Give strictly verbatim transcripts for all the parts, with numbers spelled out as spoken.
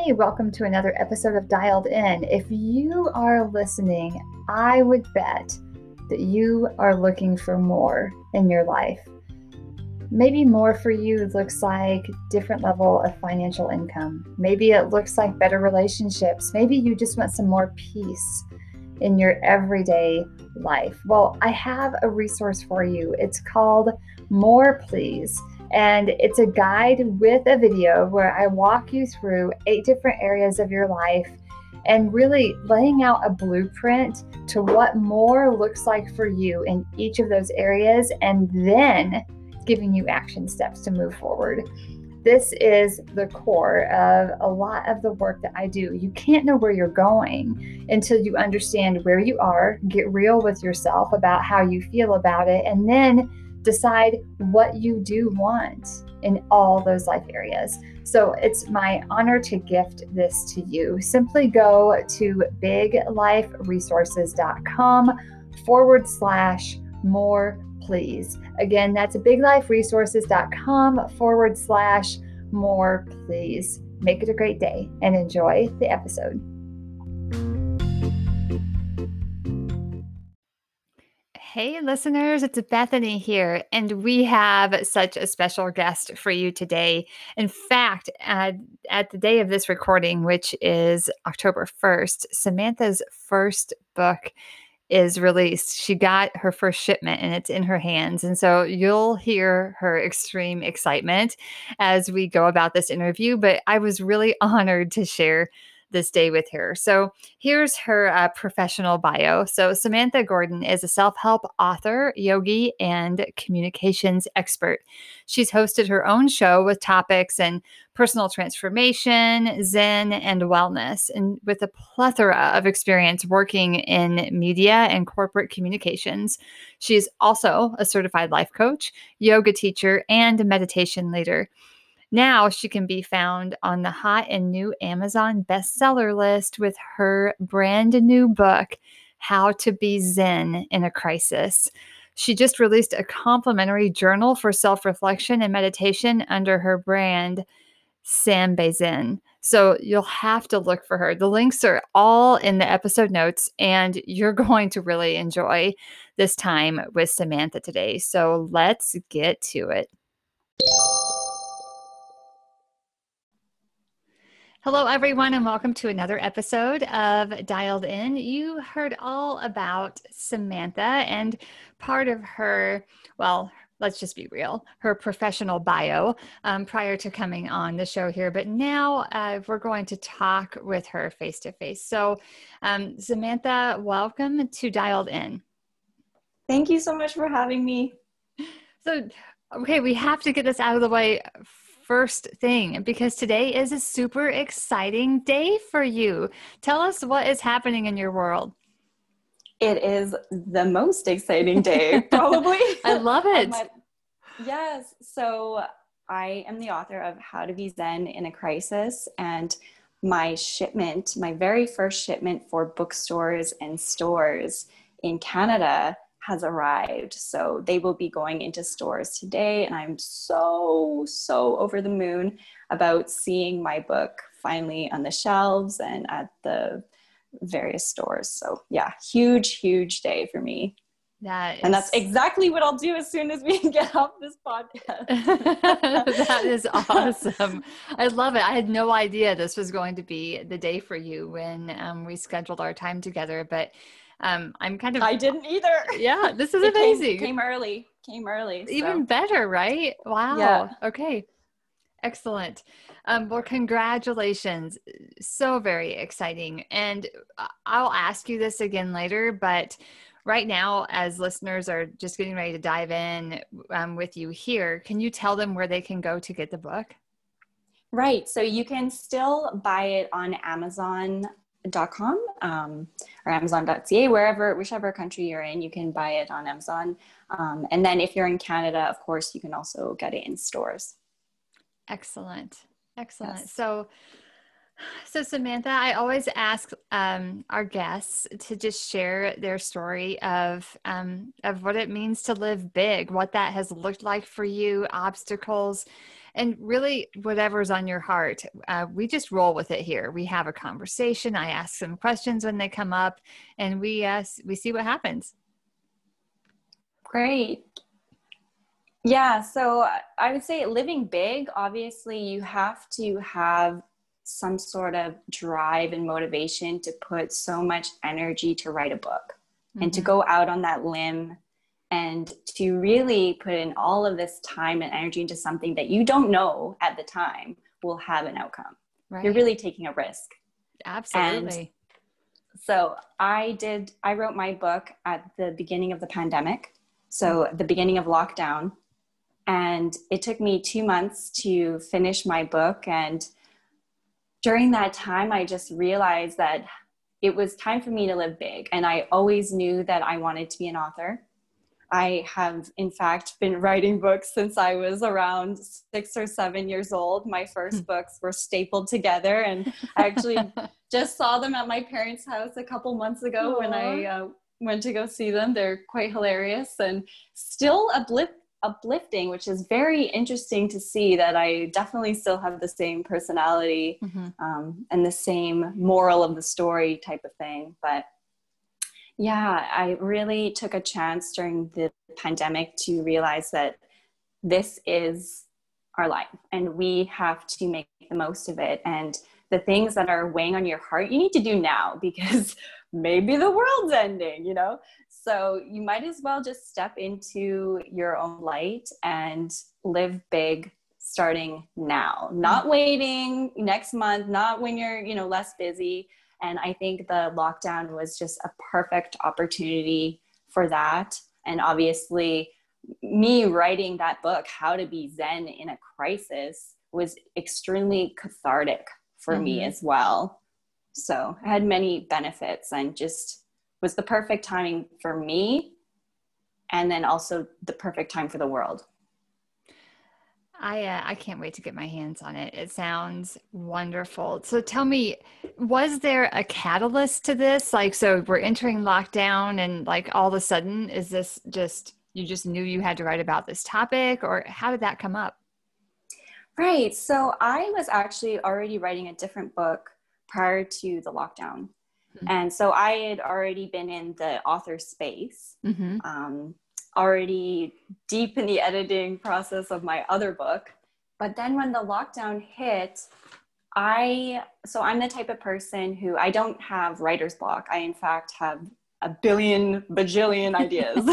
Hey, welcome to another episode of Dialed In. If you are listening, I would bet that you are looking for more in your life. Maybe more for you looks like different level of financial income. Maybe it looks like better relationships. Maybe you just want some more peace in your everyday life. Well, I have a resource for you. It's called More Please. And it's a guide with a video where I walk you through eight different areas of your life and really laying out a blueprint to what more looks like for you in each of those areas, and then giving you action steps to move forward. This is the core of a lot of the work that I do. You can't know where you're going until you understand where you are, get real with yourself about how you feel about it, and then decide what you do want in all those life areas. So it's my honor to gift this to you. Simply go to bigliferesources.com forward slash more please. Again, that's bigliferesources.com forward slash more please. Make it a great day and enjoy the episode. Hey listeners, it's Bethany here, and we have such a special guest for you today. In fact, at, at the day of this recording, which is October first, Samantha's first book is released. She got her first shipment and it's in her hands. And so you'll hear her extreme excitement as we go about this interview, but I was really honored to share this day with her. So here's her uh, professional bio. So Samantha Gordon is a self-help author, yogi, and communications expert. She's hosted her own show with topics in personal transformation, Zen, and wellness, and with a plethora of experience working in media and corporate communications. She's also a certified life coach, yoga teacher, and meditation leader. Now she can be found on the hot and new Amazon bestseller list with her brand new book, How to Be Zen in a Crisis. She just released a complimentary journal for self-reflection and meditation under her brand, Sanbei Zen. So you'll have to look for her. The links are all in the episode notes, and you're going to really enjoy this time with Samantha today. So let's get to it. Hello, everyone, and welcome to another episode of Dialed In. You heard all about Samantha and part of her, well, let's just be real, her professional bio um, prior to coming on the show here. But now uh, we're going to talk with her face to face. So um, Samantha, welcome to Dialed In. Thank you so much for having me. So, okay, we have to get this out of the way first thing, because today is a super exciting day for you. Tell us what is happening in your world. It is the most exciting day, probably. I love it. my, yes. So I am the author of How to Be Zen in a Crisis, and my shipment, my very first shipment for bookstores and stores in Canada has arrived. So they will be going into stores today. And I'm so, so over the moon about seeing my book finally on the shelves and at the various stores. So yeah, huge, huge day for me. That is... And that's exactly what I'll do as soon as we get off this podcast. That is awesome. I love it. I had no idea this was going to be the day for you when um, we scheduled our time together, but Um, I'm kind of... I didn't either. Yeah, this is it amazing. Came, came early, came early. So. Even better, right? Wow. Yeah. Okay. Excellent. Um, well, congratulations. So very exciting. And I'll ask you this again later, but right now, as listeners are just getting ready to dive in um, with you here, can you tell them where they can go to get the book? Right. So you can still buy it on Amazon dot com um, or amazon dot c a, wherever, whichever country you're in, you can buy it on Amazon. Um, and then if you're in Canada, of course, you can also get it in stores. Excellent. Excellent. Yes. So So, Samantha, I always ask um, our guests to just share their story of um, of what it means to live big, what that has looked like for you, obstacles, and really whatever's on your heart. Uh, we just roll with it here. We have a conversation. I ask some questions when they come up, and we uh, we see what happens. Great. Yeah, so I would say living big, obviously, you have to have some sort of drive and motivation to put so much energy to write a book and to Mm-hmm. go out on that limb and to really put in all of this time and energy into something that you don't know at the time will have an outcome. You're Right. really taking a risk. And Absolutely. so I did, I wrote my book at the beginning of the pandemic. So the beginning of lockdown. And it took me two months to finish my book. And during that time, I just realized that it was time for me to live big. And I always knew that I wanted to be an author. I have, in fact, been writing books since I was around six or seven years old. My first books were stapled together, and I actually just saw them at my parents' house a couple months ago. Aww. When I uh, went to go see them. They're quite hilarious and still uplift, uplifting, which is very interesting to see that I definitely still have the same personality mm-hmm. um, and the same moral of the story type of thing. But yeah, I really took a chance during the pandemic to realize that this is our life and we have to make the most of it. And the things that are weighing on your heart, you need to do now because maybe the world's ending, you know? So you might as well just step into your own light and live big starting now, not waiting next month, not when you're, you know, less busy. And I think the lockdown was just a perfect opportunity for that. And obviously, me writing that book, How to Be Zen in a Crisis, was extremely cathartic for mm-hmm. me as well. So I had many benefits and just was the perfect timing for me. And then also the perfect time for the world. I uh, I can't wait to get my hands on it. It sounds wonderful. So tell me, was there a catalyst to this? Like, so we're entering lockdown and like all of a sudden, is this just, you just knew you had to write about this topic, or how did that come up? Right. So I was actually already writing a different book prior to the lockdown. Mm-hmm. And so I had already been in the author space. Mm-hmm. Um, already deep in the editing process of my other book. But then when the lockdown hit, I, so I'm the type of person who I don't have writer's block. I, in fact, have a billion, bajillion ideas.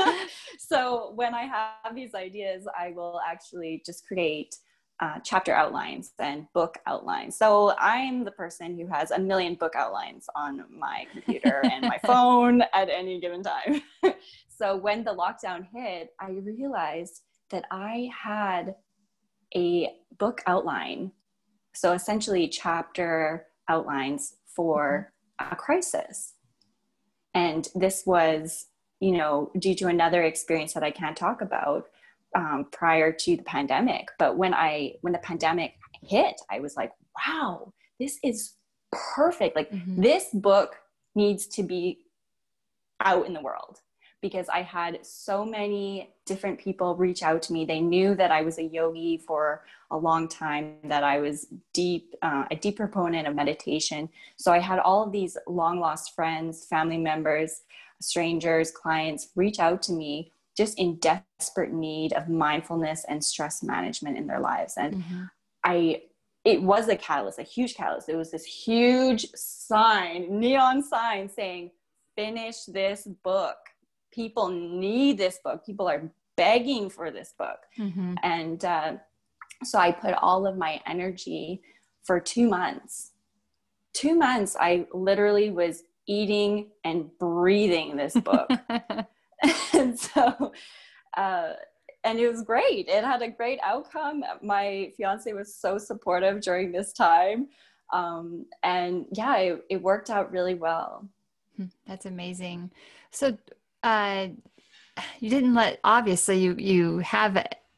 So when I have these ideas, I will actually just create uh, chapter outlines and book outlines. So I'm the person who has a million book outlines on my computer and my phone at any given time. So when the lockdown hit, I realized that I had a book outline. So essentially chapter outlines for a crisis. And this was, you know, due to another experience that I can't talk about um, prior to the pandemic. But when I, when the pandemic hit, I was like, wow, this is perfect. Like mm-hmm. this book needs to be out in the world. Because I had so many different people reach out to me. They knew that I was a yogi for a long time, that I was deep, uh, a deep proponent of meditation. So I had all of these long lost friends, family members, strangers, clients reach out to me just in desperate need of mindfulness and stress management in their lives. And mm-hmm. I, it was a catalyst, a huge catalyst. It was this huge sign, neon sign saying, finish this book. People need this book. People are begging for this book. Mm-hmm. And uh, so I put all of my energy for two months. Two months, I literally was eating and breathing this book. And so, uh, and it was great. It had a great outcome. My fiance was so supportive during this time. Um, and yeah, it, it worked out really well. That's amazing. So, Uh, you didn't let, obviously you, you have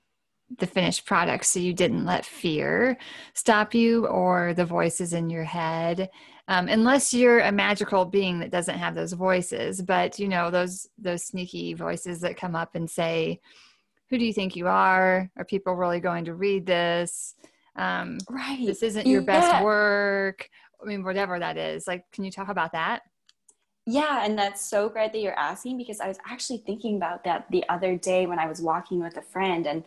the finished product. So you didn't let fear stop you or the voices in your head. Um, unless you're a magical being that doesn't have those voices, but you know, those, those sneaky voices that come up and say, who do you think you are? Are people really going to read this? Um, Right. this isn't your best Yeah. work. I mean, whatever that is. Like, can you talk about that? Yeah, and that's so great that you're asking because I was actually thinking about that the other day when I was walking with a friend, and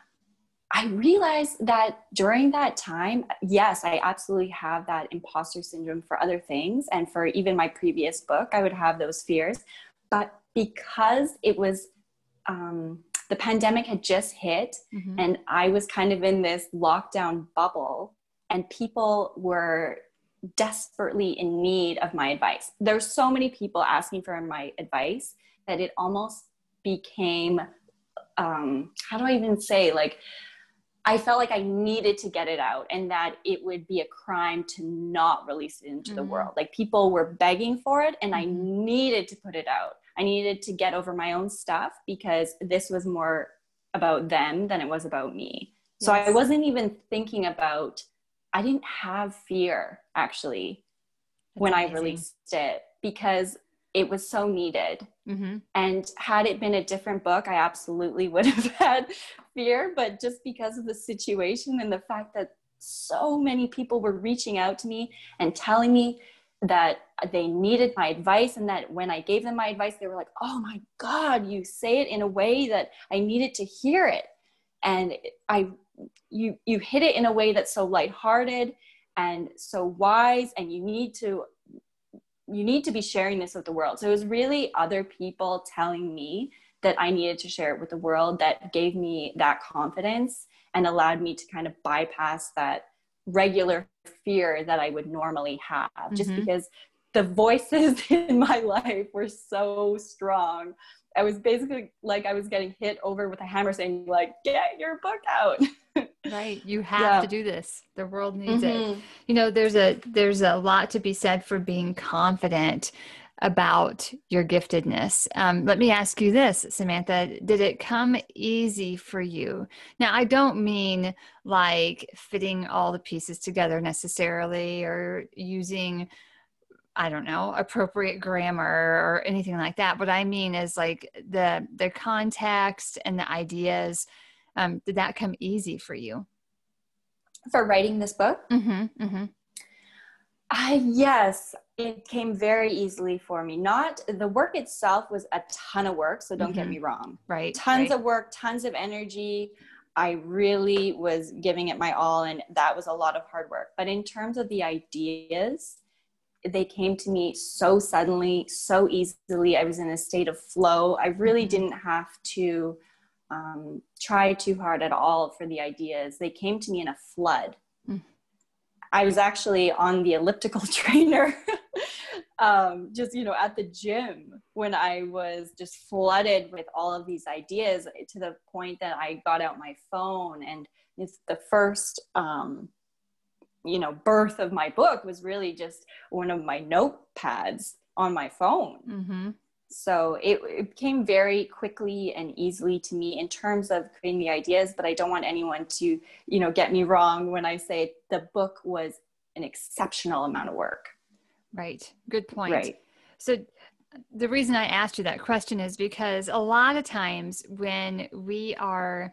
I realized that during that time, yes, I absolutely have that imposter syndrome for other things. And for even my previous book, I would have those fears. But because it was, um, the pandemic had just hit, Mm-hmm. and I was kind of in this lockdown bubble, and people were desperately in need of my advice. There's so many people asking for my advice that it almost became, um, how do I even say, like, I felt like I needed to get it out and that it would be a crime to not release it into the Mm-hmm. world. Like, people were begging for it and I Mm-hmm. needed to put it out. I needed to get over my own stuff because this was more about them than it was about me. So I Yes. wasn't even thinking about, I didn't have fear actually That's when I amazing. released it because it was so needed. Mm-hmm. And had it been a different book, I absolutely would have had fear. But just because of the situation and the fact that so many people were reaching out to me and telling me that they needed my advice, and that when I gave them my advice, they were like, oh my God, you say it in a way that I needed to hear it. And I, you, you hit it in a way that's so lighthearted and so wise, and you need to you need to be sharing this with the world. So it was really other people telling me that I needed to share it with the world that gave me that confidence and allowed me to kind of bypass that regular fear that I would normally have, just Mm-hmm. because the voices in my life were so strong. I was basically like I was getting hit over with a hammer saying, like, get your book out. Right. You have to Yeah. do this. The world needs it. Mm-hmm. You know, there's a there's a lot to be said for being confident about your giftedness. Um, let me ask you this, Samantha. Did it come easy for you? Now, I don't mean like fitting all the pieces together necessarily or using, I don't know, appropriate grammar or anything like that. What I mean is like the the context and the ideas. Um, did that come easy for you? For writing this book, Mm-hmm, mm-hmm, Uh, yes, it came very easily for me. Not the work itself was a ton of work, so don't get mm-hmm. me wrong. Right, Tons right. of work, tons of energy. I really was giving it my all, and that was a lot of hard work. But in terms of the ideas, they came to me so suddenly, so easily. I was in a state of flow. I really Mm-hmm. didn't have to um, try too hard at all for the ideas. They came to me in a flood. I was actually on the elliptical trainer, um, just, you know, at the gym when I was just flooded with all of these ideas to the point that I got out my phone. And it's the first, um, you know, birth of my book was really just one of my notepads on my phone. Mm-hmm. So it, it came very quickly and easily to me in terms of creating the ideas, but I don't want anyone to, you know, get me wrong when I say the book was an exceptional amount of work. Right. Good point. Right. So the reason I asked you that question is because a lot of times when we are,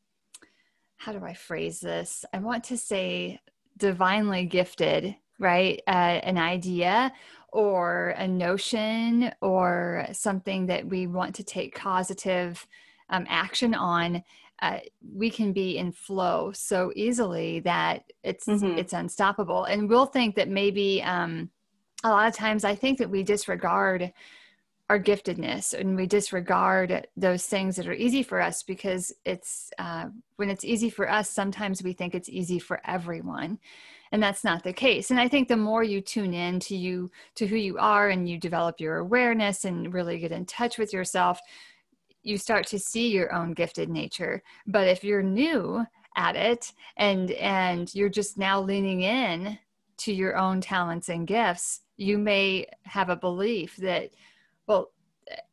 how do I phrase this? I want to say divinely gifted, right? Uh, an idea or a notion or something that we want to take positive um, action on. Uh, we can be in flow so easily that it's Mm-hmm. it's unstoppable, and we'll think that maybe um, a lot of times I think that we disregard our giftedness and we disregard those things that are easy for us because it's uh, when it's easy for us, sometimes we think it's easy for everyone, and that's not the case. And I think the more you tune in to you to who you are and you develop your awareness and really get in touch with yourself, you start to see your own gifted nature. But if you're new at it and and you're just now leaning in to your own talents and gifts, you may have a belief that, well,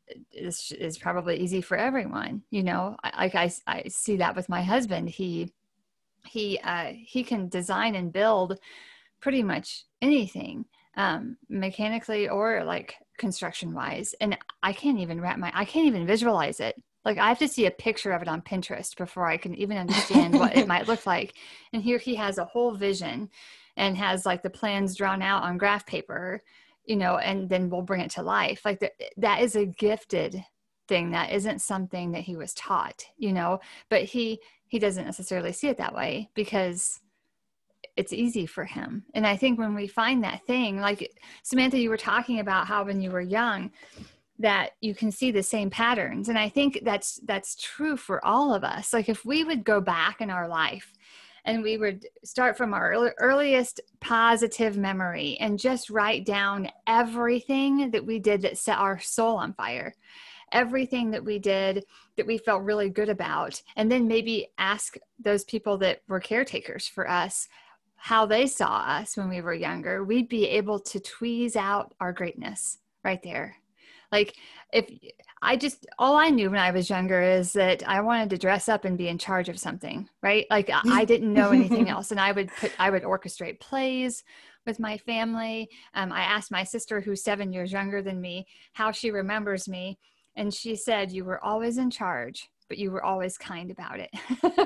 is, is probably easy for everyone. You know, I, like I, I see that with my husband. He, he, uh, he can design and build pretty much anything, um, mechanically or like construction wise. And I can't even wrap my, I can't even visualize it. Like I have to see a picture of it on Pinterest before I can even understand what it might look like. And here he has a whole vision and has like the plans drawn out on graph paper, you know, and then we'll bring it to life. Like the, that is a gifted thing. That isn't something that he was taught, you know, but he, he doesn't necessarily see it that way because it's easy for him. And I think when we find that thing, like Samantha, you were talking about how when you were young, that you can see the same patterns. And I think that's, that's true for all of us. Like if we would go back in our life and we would start from our early, earliest positive memory and just write down everything that we did that set our soul on fire, everything that we did that we felt really good about. And then maybe ask those people that were caretakers for us, how they saw us when we were younger, we'd be able to tweeze out our greatness right there. Like if I just, all I knew when I was younger is that I wanted to dress up and be in charge of something, right? Like I didn't know anything else. And I would put, I would orchestrate plays with my family. Um, I asked my sister, who's seven years younger than me, how she remembers me. And she said, you were always in charge, but you were always kind about it.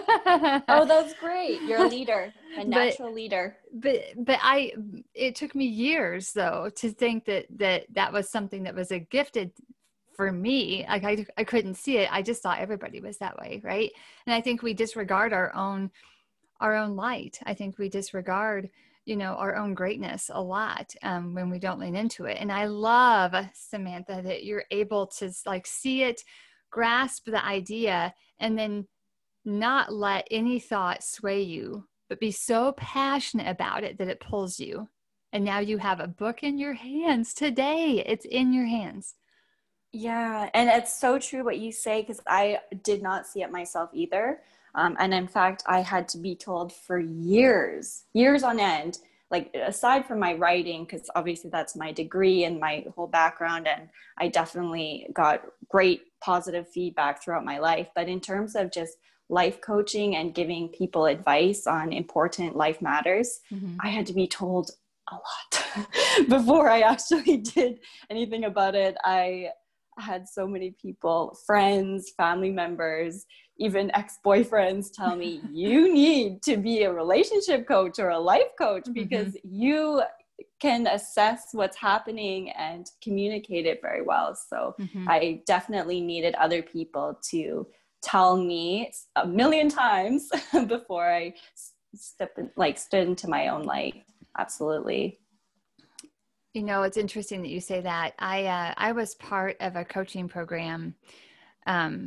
Oh, that's great. You're a leader, a natural but, leader. But, but I, it took me years though, to think that, that that was something that was a gifted for me. Like I, I couldn't see it. I just thought everybody was that way. Right. And I think we disregard our own, our own light. I think we disregard, you know, our own greatness a lot um, when we don't lean into it. And I love, Samantha, that you're able to like see it, grasp the idea, and then not let any thought sway you, but be so passionate about it that it pulls you. And now you have a book in your hands today. It's in your hands. Yeah. And it's so true what you say, because I did not see it myself either. Um, and in fact, I had to be told for years, years on end, like aside from my writing, because obviously that's my degree and my whole background. And I definitely got great positive feedback throughout my life. But in terms of just life coaching and giving people advice on important life matters, mm-hmm. I had to be told a lot before I actually did anything about it. I had so many people, friends, family members, even ex-boyfriends tell me, you need to be a relationship coach or a life coach because mm-hmm. you can assess what's happening and communicate it very well. So mm-hmm. I definitely needed other people to tell me a million times before I stepped in, like stood into my own light. Absolutely. You know, it's interesting that you say that. I uh, I was part of a coaching program um,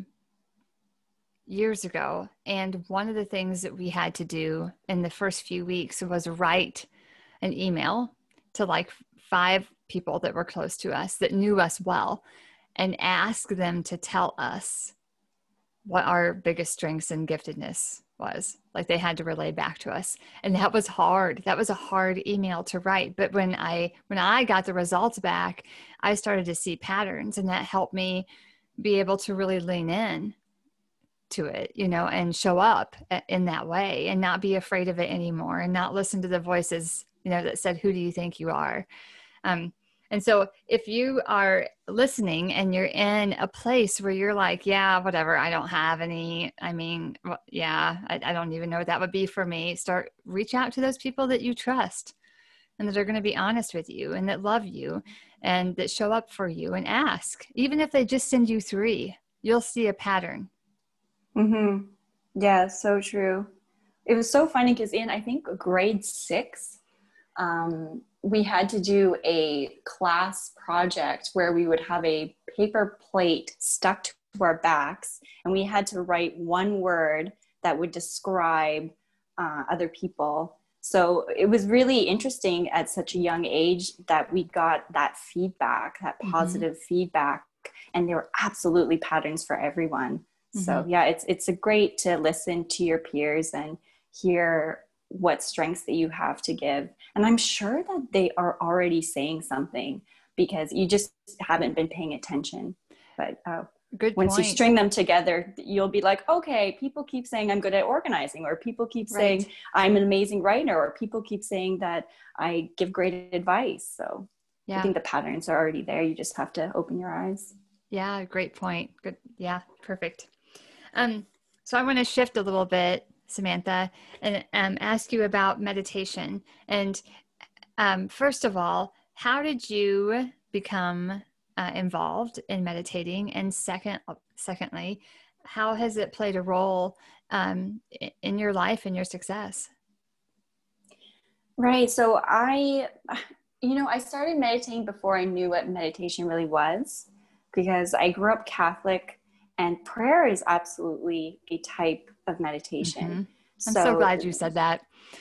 years ago, and one of the things that we had to do in the first few weeks was write an email to like five people that were close to us that knew us well, and ask them to tell us what our biggest strengths and giftedness was. Like they had to relay back to us. And that was hard. That was a hard email to write. But when I, when I got the results back, I started to see patterns, and that helped me be able to really lean in to it, you know, and show up in that way and not be afraid of it anymore and not listen to the voices, you know, that said, who do you think you are? Um, And so if you are listening and you're in a place where you're like, yeah, whatever, I don't have any, I mean, well, yeah, I, I don't even know what that would be for me. Start, reach out to those people that you trust and that are going to be honest with you and that love you and that show up for you, and ask. Even if they just send you three, you'll see a pattern. Mm-hmm. Yeah, so true. It was so funny because in, I think, grade six, um, we had to do a class project where we would have a paper plate stuck to our backs, and we had to write one word that would describe uh, other people. So it was really interesting at such a young age that we got that feedback, that positive mm-hmm. feedback, and there were absolutely patterns for everyone. Mm-hmm. So yeah, it's it's a great to listen to your peers and hear what strengths that you have to give. And I'm sure that they are already saying something because you just haven't been paying attention. But uh, Good once you point. string them together, you'll be like, okay, people keep saying I'm good at organizing, or people keep Right. saying I'm an amazing writer, or people keep saying that I give great advice. So I Yeah. think the patterns are already there. You just have to open your eyes. Yeah. Great point. Good. Yeah. Perfect. Um, so I want to shift a little bit, Samantha, and um, ask you about meditation. And um, first of all, how did you become uh, involved in meditating? And second, secondly, how has it played a role um, in your life and your success? Right. So I, you know, I started meditating before I knew what meditation really was, because I grew up Catholic, and prayer is absolutely a type of meditation. Mm-hmm. I'm so So glad you said that.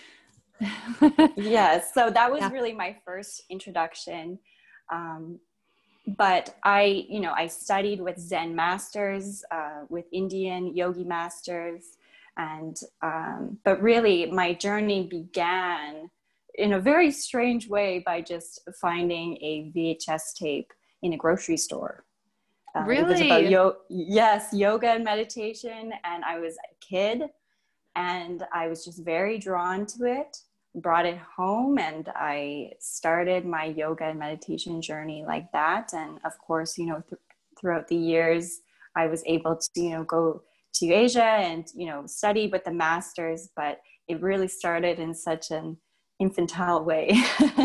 yes, so that was Yeah. really my first introduction. Um, but I, you know, I studied with Zen masters, uh, with Indian yogi masters, and um, but really my journey began in a very strange way by just finding a V H S tape in a grocery store. Uh, it was about Really? yo- yes, yoga and meditation, and I was a kid, and I was just very drawn to it. Brought it home, and I started my yoga and meditation journey like that. And of course, you know, th- throughout the years, I was able to, you know, go to Asia and, you know, study with the masters, but it really started in such an infantile way,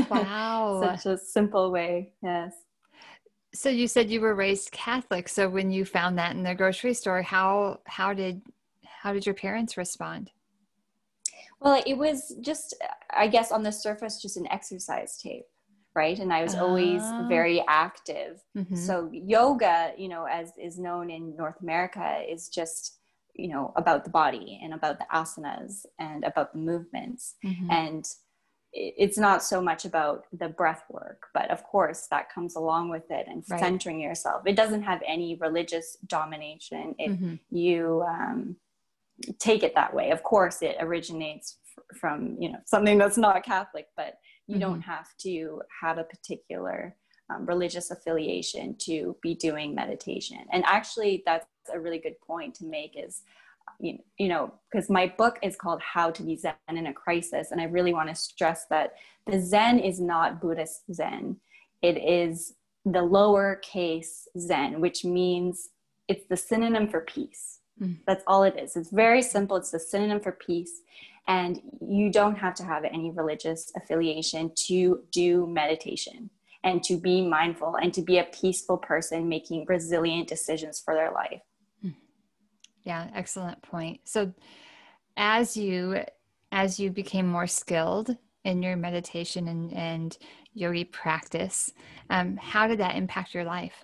Wow. such a simple way. Yes. So you said you were raised Catholic. So when you found that in the grocery store, how how did how did your parents respond? Well, it was just, I guess, on the surface, just an exercise tape, right? And I was always Oh, very active. mm-hmm. So yoga, you know, as is known in North America, is just, you know, about the body and about the asanas and about the movements. Mm-hmm. And it's not so much about the breath work, but of course that comes along with it, and Right. centering yourself. It doesn't have any religious domination if Mm-hmm. you um, take it that way. Of course, it originates f- from, you know, something that's not Catholic, but you Mm-hmm. don't have to have a particular um, religious affiliation to be doing meditation. And actually, that's a really good point to make. Is you, you know, because my book is called How to Be Zen in a Crisis, and I really want to stress that the Zen is not Buddhist Zen. It is the lowercase Zen, which means it's the synonym for peace. That's all it is. It's very simple. It's the synonym for peace. And you don't have to have any religious affiliation to do meditation and to be mindful and to be a peaceful person making resilient decisions for their life. Yeah, excellent point. So as you as you became more skilled in your meditation and, and yogi practice, um, how did that impact your life?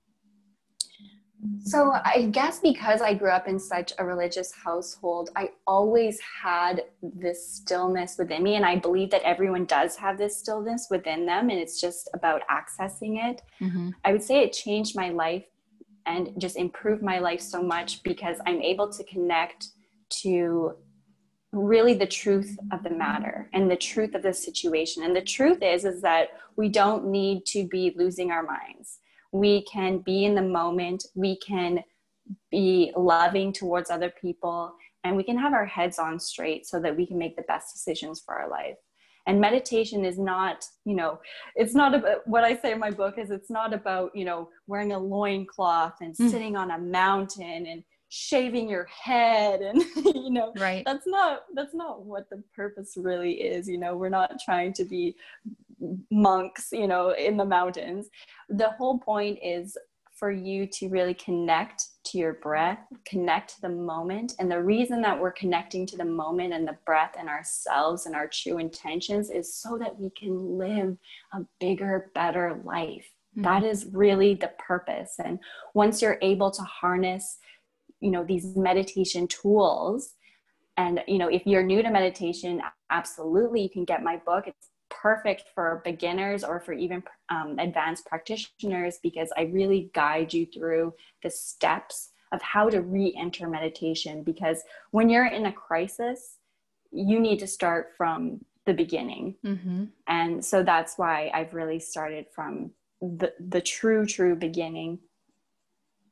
So I guess because I grew up in such a religious household, I always had this stillness within me. And I believe that everyone does have this stillness within them, and it's just about accessing it. Mm-hmm. I would say it changed my life and just improved my life so much because I'm able to connect to really the truth of the matter and the truth of the situation. And the truth is, is that we don't need to be losing our minds. We can be in the moment. We can be loving towards other people, and we can have our heads on straight so that we can make the best decisions for our life. And meditation is not, you know, it's not about, what I say in my book is, it's not about, you know, wearing a loincloth and Mm. sitting on a mountain and shaving your head. And, you know, Right. that's not, that's not what the purpose really is. You know, we're not trying to be monks, you know, in the mountains. The whole point is for you to really connect to your breath, connect to the moment. And the reason that we're connecting to the moment and the breath and ourselves and our true intentions is so that we can live a bigger, better life. Mm-hmm. That is really the purpose. And once you're able to harness, you know, these meditation tools, and, you know, if you're new to meditation, absolutely, you can get my book. It's perfect for beginners or for even um, advanced practitioners, because I really guide you through the steps of how to re-enter meditation. Because when you're in a crisis, you need to start from the beginning. Mm-hmm. And so that's why I've really started from the, the true, true beginning.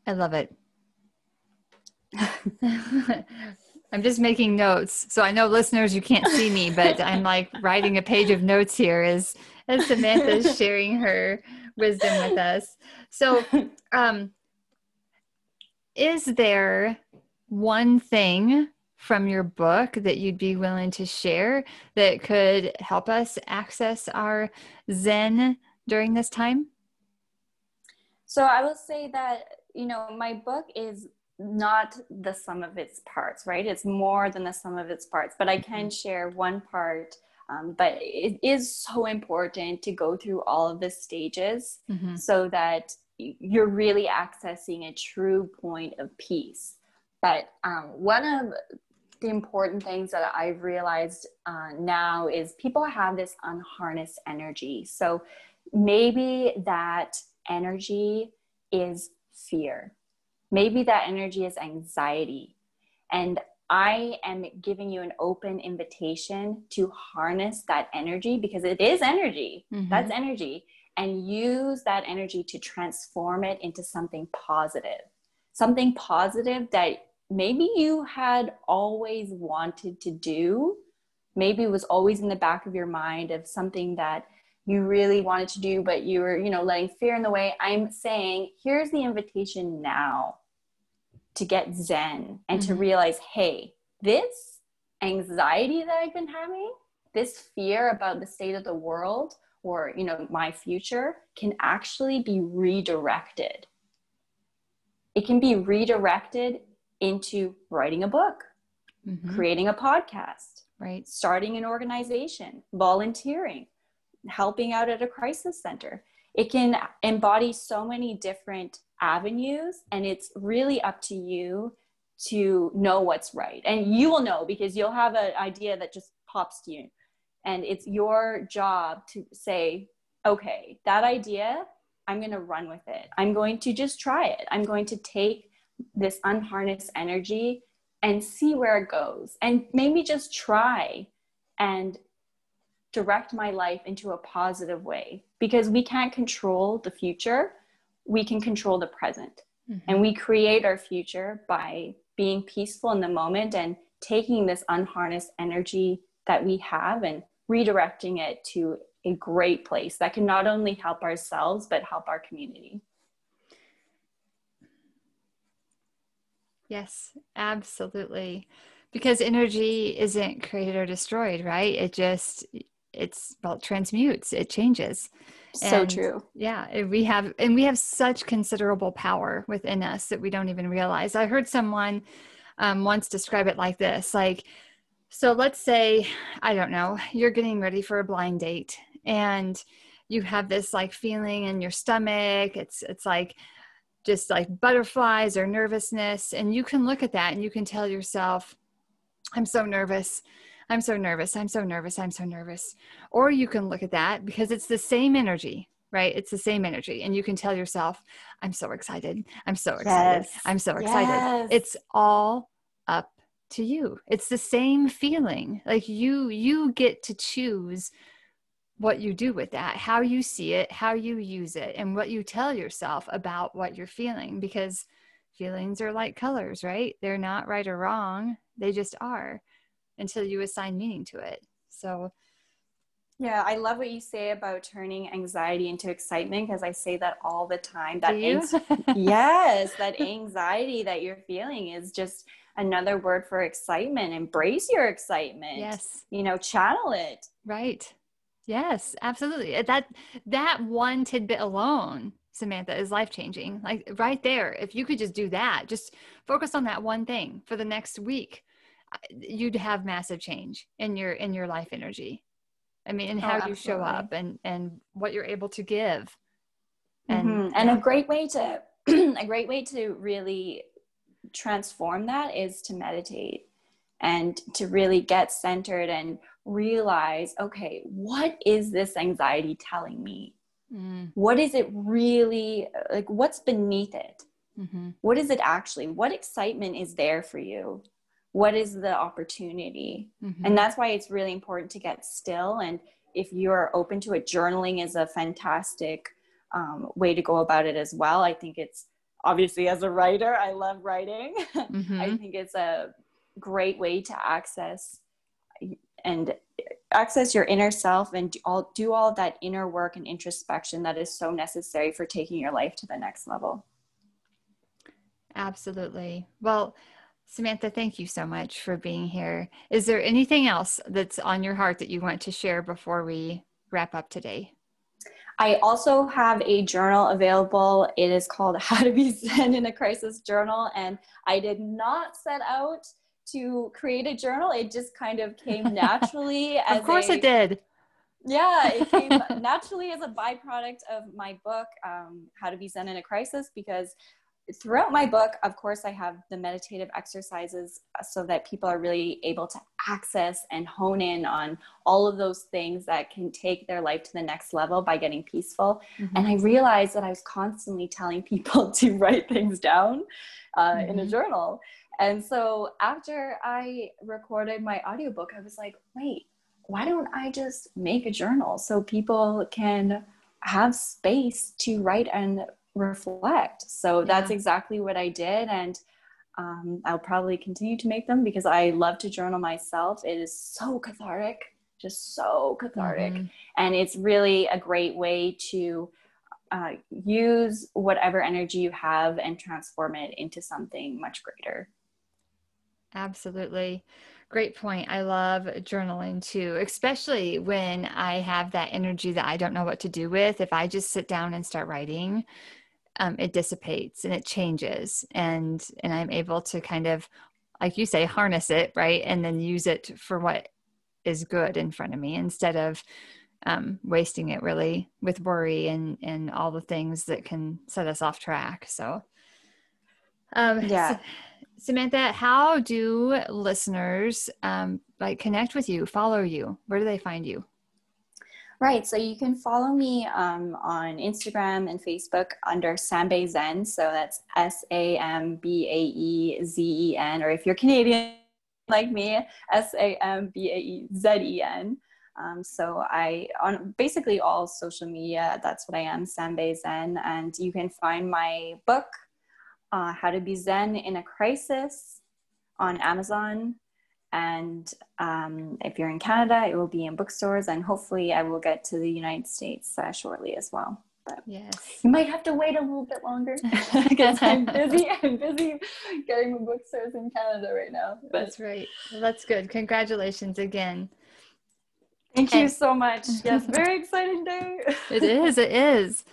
I love it. I'm just making notes. So I know listeners, you can't see me, but I'm like writing a page of notes here as, as Samantha is sharing her wisdom with us. So, um, is there one thing from your book that you'd be willing to share that could help us access our Zen during this time? So I will say that, you know, my book is not the sum of its parts, right? It's more than the sum of its parts, but I can share one part. Um, but it is so important to go through all of the stages mm-hmm. so that you're really accessing a true point of peace. But um, one of the important things that I've realized uh, now is people have this unharnessed energy. So maybe that energy is fear. Maybe that energy is anxiety. And I am giving you an open invitation to harness that energy, because it is energy. Mm-hmm. That's energy. And use that energy to transform it into something positive. Something positive that maybe you had always wanted to do. Maybe it was always in the back of your mind of something that you really wanted to do, but you were, you know, letting fear in the way. I'm saying, here's the invitation now to get Zen and mm-hmm. to realize, hey, this anxiety that I've been having, this fear about the state of the world or, you know, my future can actually be redirected. It can be redirected into writing a book, mm-hmm. creating a podcast, right? Starting an organization, volunteering, helping out at a crisis center. It can embody so many different avenues, and it's really up to you to know what's right. And you will know, because you'll have an idea that just pops to you. And it's your job to say, okay, that idea, I'm going to run with it. I'm going to just try it. I'm going to take this unharnessed energy and see where it goes. And maybe just try and direct my life into a positive way, because we can't control the future. We can control the present. Mm-hmm. And we create our future by being peaceful in the moment and taking this unharnessed energy that we have and redirecting it to a great place that can not only help ourselves, but help our community. Yes, absolutely. Because energy isn't created or destroyed, right? It just, it's, well, it transmutes, it changes. So and, true. Yeah. We have, and we have such considerable power within us that we don't even realize. I heard someone um, once describe it like this, like, so let's say, I don't know, you're getting ready for a blind date and you have this like feeling in your stomach. It's, it's like, just like butterflies or nervousness. And you can look at that and you can tell yourself, I'm so nervous. I'm so nervous. I'm so nervous. I'm so nervous. Or you can look at that because it's the same energy, right? It's the same energy. And you can tell yourself, I'm so excited. I'm so excited. Yes. I'm so excited. Yes. It's all up to you. It's the same feeling. Like you, you get to choose what you do with that, how you see it, how you use it, and what you tell yourself about what you're feeling, because feelings are like colors, right? They're not right or wrong. They just are until you assign meaning to it. So yeah, I love what you say about turning anxiety into excitement, because I say that all the time. That do you? ang- yes, that anxiety that you're feeling is just another word for excitement. Embrace your excitement. Yes. You know, channel it. Right. Yes, absolutely. That, that one tidbit alone, Samantha, is life-changing. Like right there, if you could just do that, just focus on that one thing for the next week, you'd have massive change in your, in your life energy. I mean, and how oh, you show up and, and what you're able to give. And, mm-hmm. and yeah. a great way to, a great way to really transform that is to meditate and to really get centered and realize, okay, what is this anxiety telling me? Mm. What is it really, like, what's beneath it? Mm-hmm. What is it actually? What excitement is there for you? What is the opportunity? Mm-hmm. And that's why it's really important to get still. And if you're open to it, journaling is a fantastic um, way to go about it as well. I think it's obviously as a writer, I love writing. Mm-hmm. I think it's a great way to access and access your inner self and do all, do all that inner work and introspection that is so necessary for taking your life to the next level. Absolutely. Well, Samantha, thank you so much for being here. Is there anything else that's on your heart that you want to share before we wrap up today? I also have a journal available. It is called How to Be Zen in a Crisis Journal. And I did not set out to create a journal. It just kind of came naturally. as Of course a, it did. Yeah, it came naturally as a byproduct of my book, um, How to Be Zen in a Crisis, because throughout my book, of course, I have the meditative exercises so that people are really able to access and hone in on all of those things that can take their life to the next level by getting peaceful. Mm-hmm. And I realized that I was constantly telling people to write things down uh, mm-hmm. in a journal. And so after I recorded my audiobook, I was like, wait, why don't I just make a journal so people can have space to write and reflect? So yeah. That's exactly what I did. And um, I'll probably continue to make them because I love to journal myself. It is so cathartic, just so cathartic. Mm-hmm. And it's really a great way to uh, use whatever energy you have and transform it into something much greater. Absolutely. Great point. I love journaling too, especially when I have that energy that I don't know what to do with. If I just sit down and start writing, um, it dissipates and it changes. And, and I'm able to kind of, like you say, harness it, right? And then use it for what is good in front of me instead of um, wasting it really with worry and, and all the things that can set us off track. So, um, yeah. So, Samantha, how do listeners um, like connect with you, follow you? Where do they find you? Right. So you can follow me um, on Instagram and Facebook under Sambae Zen. So that's S A M B A E Z E N. Or if you're Canadian like me, S A M B A E Z E N. Um, so I, on basically all social media, that's what I am, Sambae Zen. And you can find my book, Uh, How to Be Zen in a Crisis, on Amazon. And um, if you're in Canada, it will be in bookstores, and hopefully I will get to the United States uh, shortly as well. But yes, you might have to wait a little bit longer because I'm busy. I'm busy getting the bookstores in Canada right now. But that's right. Well, that's good. Congratulations again. Thank and- you so much. Yes, very exciting day. It is. It is.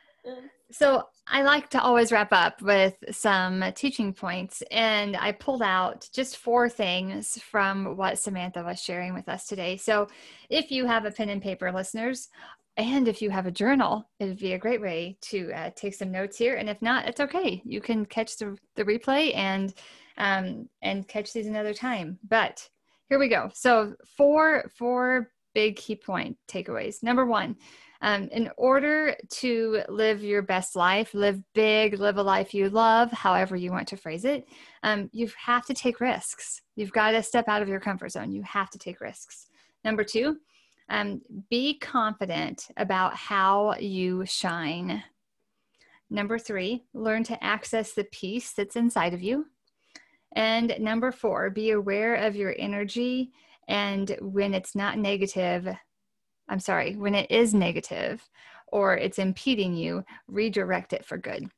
So I like to always wrap up with some teaching points, and I pulled out just four things from what Samantha was sharing with us today. So if you have a pen and paper, listeners, and if you have a journal, it would be a great way to uh, take some notes here. And if not, it's okay. You can catch the, the replay and, um, and catch these another time. But here we go. So four, four big key point takeaways. Number one, Um, in order to live your best life, live big, live a life you love, however you want to phrase it, um, you have to take risks. You've got to step out of your comfort zone. You have to take risks. Number two, um, be confident about how you shine. Number three, learn to access the peace that's inside of you. And number four, be aware of your energy, and when it's not negative, I'm sorry, when it is negative or it's impeding you, redirect it for good.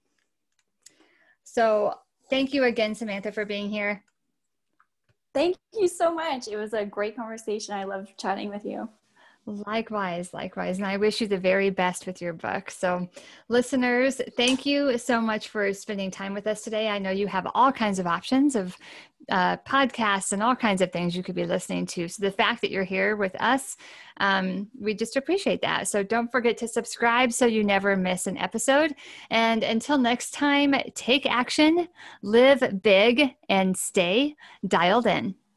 So thank you again, Samantha, for being here. Thank you so much. It was a great conversation. I loved chatting with you. Likewise, likewise. And I wish you the very best with your book. So listeners, thank you so much for spending time with us today. I know you have all kinds of options of uh, podcasts and all kinds of things you could be listening to. So the fact that you're here with us, um, we just appreciate that. So don't forget to subscribe so you never miss an episode. And until next time, take action, live big, and stay dialed in.